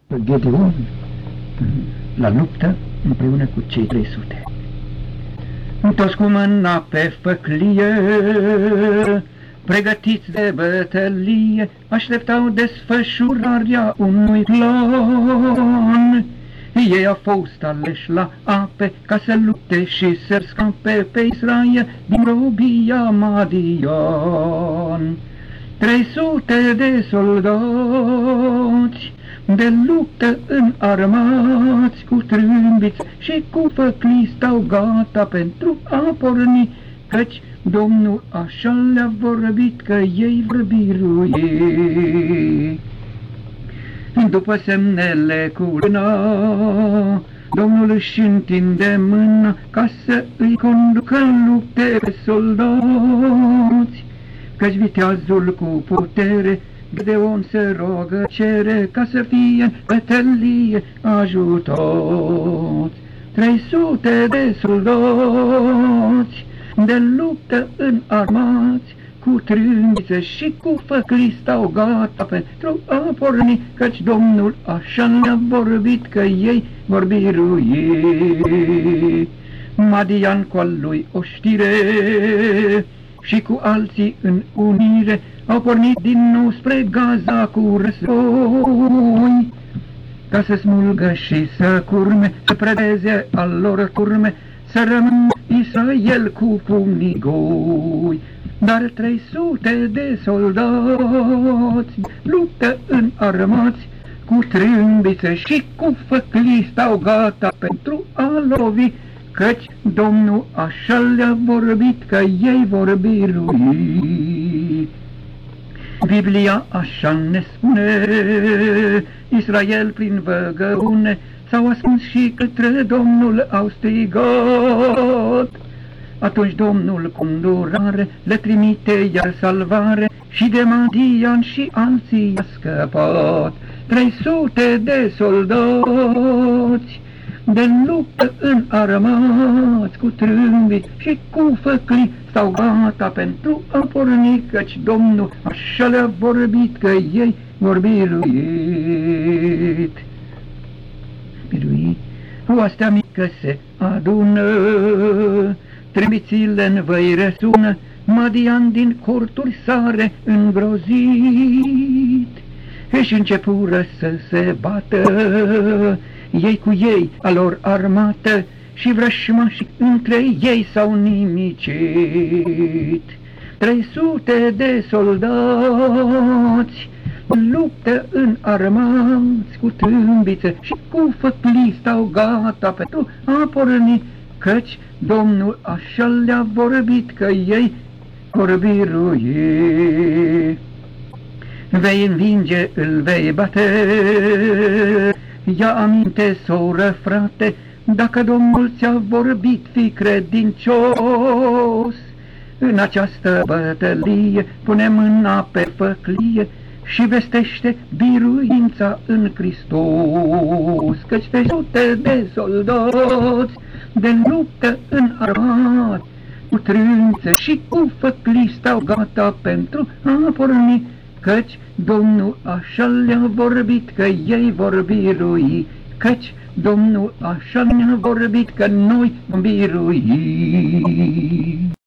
Gedeon la luptă împreună cu cei 300. Toți cu mâna pe făclie, pregătiți de bătălie, așteptau desfășurarea unui plan. Ei au fost aleși la ape ca să lupte și să scape pe Israel din robia Madian. 300 de soldați de luptă înarmați, cu trâmbiți și cu făclii stau gata pentru a porni, căci Domnul așa le-a vorbit că ei vor birui. După semnele cu luna, Domnul își întinde mâna ca să îi conducă în lupte pe soldați, căci viteazul cu putere Gedeon se rogă, cere ca să fie în bătălie ajutați. 300 de soldați de luptă înarmați, cu trâmbițe și cu făclii stau gata pentru a porni, căci Domnul așa le-a vorbit că ei vor birui. Madian cu al lui oștire și cu alții în unire au pornit din nou spre Gaza cu război, ca să smulgă și să curme, să prădeze al lor turme, să rămână Israel cu pumnii goi. Dar 300 de soldați luptă înarmați, cu trâmbițe și cu făclii stau gata pentru a lovi, căci Domnul așa le-a vorbit că ei vor birui. Biblia așa ne spune, Israel prin văgăune s-au ascuns și către Domnul au strigat. Atunci Domnul cu îndurare le trimite iar salvare, și de Madian și alții a scăpat. 300 de soldați de luptă înarmați, cu trâmbiți și cu făclii stau gata pentru a porni, căci Domnul așa le-a vorbit că ei vor birui. Oastea mică se adună, trâmbițile în văi răsună, Madian din corturi sare îngrozit. Și începură să se bată, ei cu ei a lor armată, și vrășmașii între ei s-au nimicit. 300 de soldați luptă înarmați, cu trâmbițe și cu făclii stau gata pentru a porni, căci Domnul așa le-a vorbit că ei vor birui. Vei învinge, îl vei bate, ia aminte, soră, frate, dacă Domnul ți-a vorbit, fii credincios. În această bătălie pune mâna pe făclie și vestește biruința în Hristos, căci 300 de soldați de luptă înarmați, cu trâmbițe și cu făclii stau gata pentru a porni, căci Domnul așa le-a vorbit că ei vor birui, căci Domnul așa ne-a vorbit că noi vom birui.